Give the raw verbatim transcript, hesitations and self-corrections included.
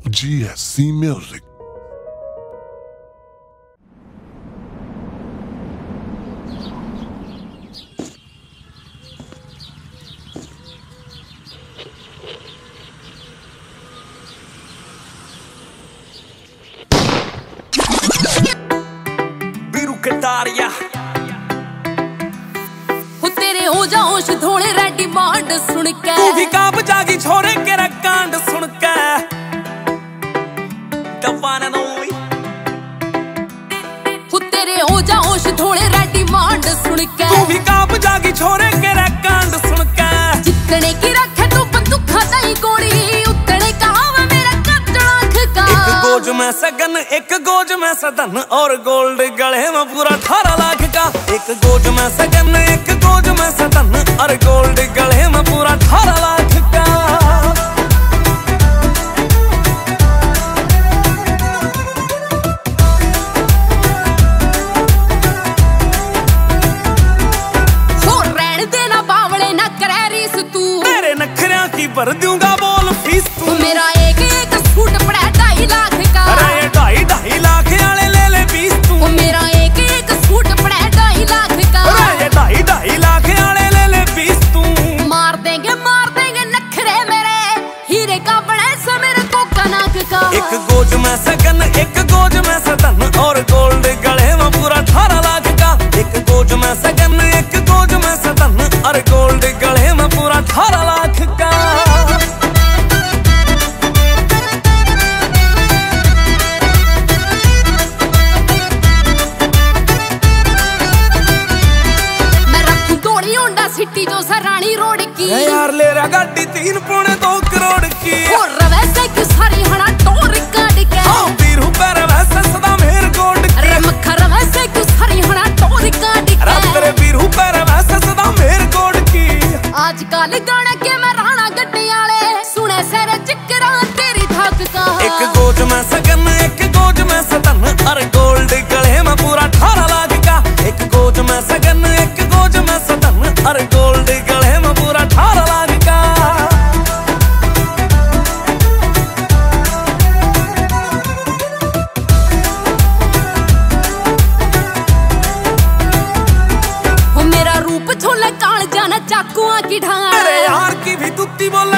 G S C Music. तारिया हो तेरे हो जाओ धोले रेडी मांड सुन के तू भी कांप जागी छोरे के कांड सुन के दबाना नोई हो तेरे हो जाओ धोले रेडी मांड सुन के तू भी कांप जागी छोरे के कांड सुन के जितने की रखे तू बंदूक दई गोली उतने कहावा मेरा कटड़ा खका एक गोज में सगन एक गोज में सदन और गोल्ड गले में पूरा अठारह लाख का एक गोज में सगन एक गोज में सदन और गोल्ड गले में पूरा अठारह लाख का हो रहन देना बावले ना करे रीस तू तेरे नखरिया की भर दूंगा बोल फीस तू मेरा एक एक सूट पड़ा ढाई लाख का अरे ढाई ढाई लाख वाले ले ले बीस तू मेरा एक एक सूट पड़ा ढाई लाख का अरे ढाई ढाई लाख वाले ले ले बीस तू मार देंगे मार देंगे नखरे मेरे हीरे का बड़ा सा मेरे को कनक का एक गोज में सगन एक गोज में सदन और गोल्ड गले में पूरा अठारह लाख का एक गोज में सगन एक गोज में सदन और गोल्ड गले में पूरा अठारह लाख का सिटी जो सरानी रोड की यार ले रहा गाड़ी तीन पौने दो करोड़ की और वैसे क्यों सारी हना टोर काट के हाँ पीर ऊपर वैसे सदा मेर गोल्ड अरे मखर वैसे क्यों सारी हना टोर काट के तेरे पीर ऊपर वैसे सदा मेर गोल्ड की आजकल गाना के मैं राणा गड्डी वाले सुने सारे चिकरा तेरी धाक का एक गोज में सगन एक गोज में सदन और गोल्ड गले में पूरा अठारह लाख का एक गोज में सगन एक गोज में सदन और गोल्ड गले में पूरा अठारह लाख का हो मेरा रूप छोले काल जाना चाकुआ की ढाल अरे यार की भी तुत्ती बोल